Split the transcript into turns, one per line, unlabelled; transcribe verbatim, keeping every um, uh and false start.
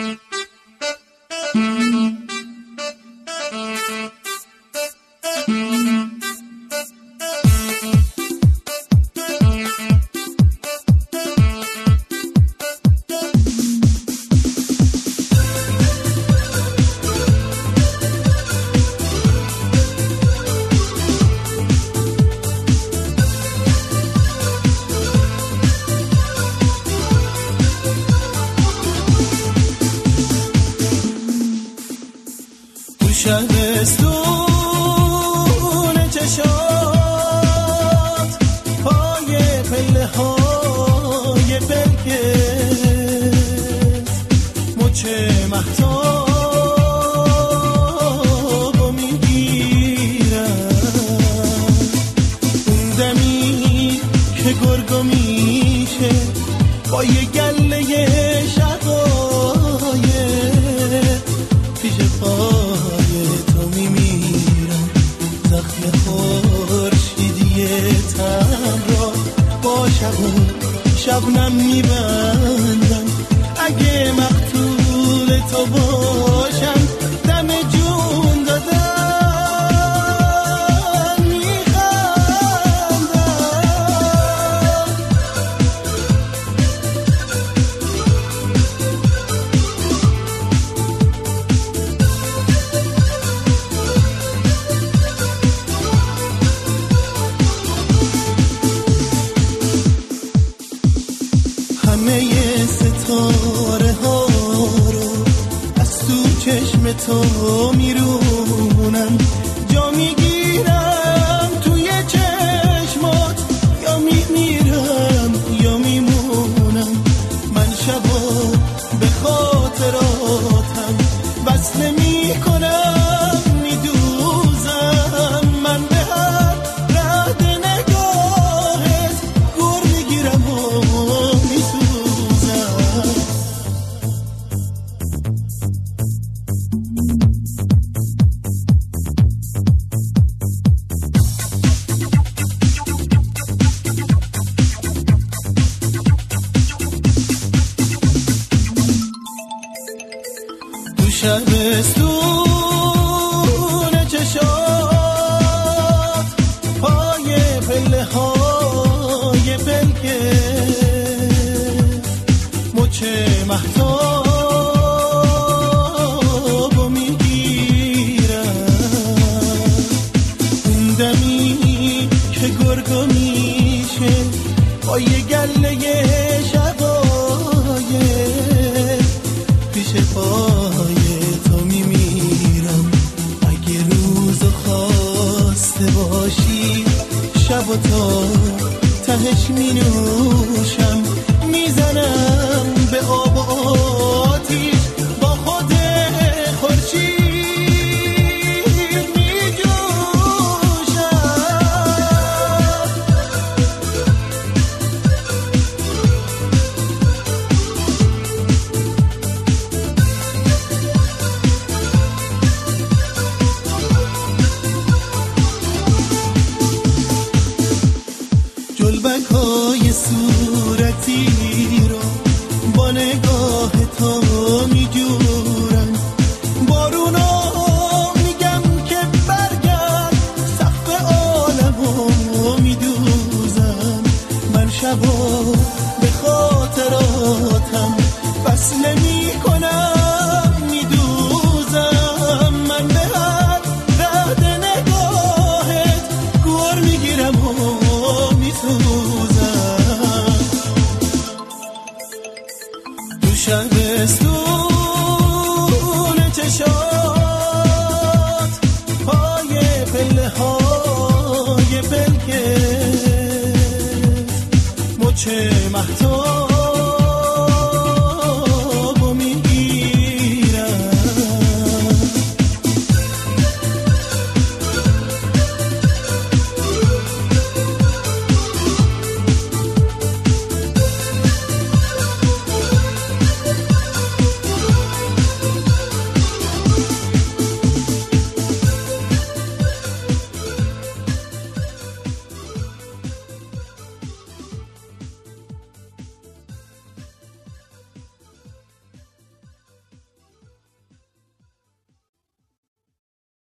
شبستون چشات پای پله های بلکت مچ مهتاب رو میگیرم اون دمی که گرگو میشه با یه گله شقایق پیش پای تو میمیرم زخم خورشیدی تن را با شب و شبنم میبندم اگه مقتول تو باشم دم جون دادن میخندم همه ستاره ها رو از تو چشم تو میرونم جا میگیرم توی چشمات یا میمیرم یا میمونم من شبا به خاطراتم وصله میکنم میدوزم من به هر رد نگاهت گر میگیرم و شبستون چشات پای پله های بلکت مچ مهتاب رو میگیرم اون دمی که گرگو میشه با یه گله شقایق پیش پای باشی شب و تا تهش می نوشم میزنم به آب و آتیش با خود خورشید می جوشم جلبک های صورتی رو با نگاه تو می جورن بارونا میگم که برگرد سقف عالمو می دوزم من شبا به خاطراتم وصله می کنم می دوزم من به هر رد نگاهت گر میگیرم و تو شبستون چشات پای پله های بلکت مچ مهتاب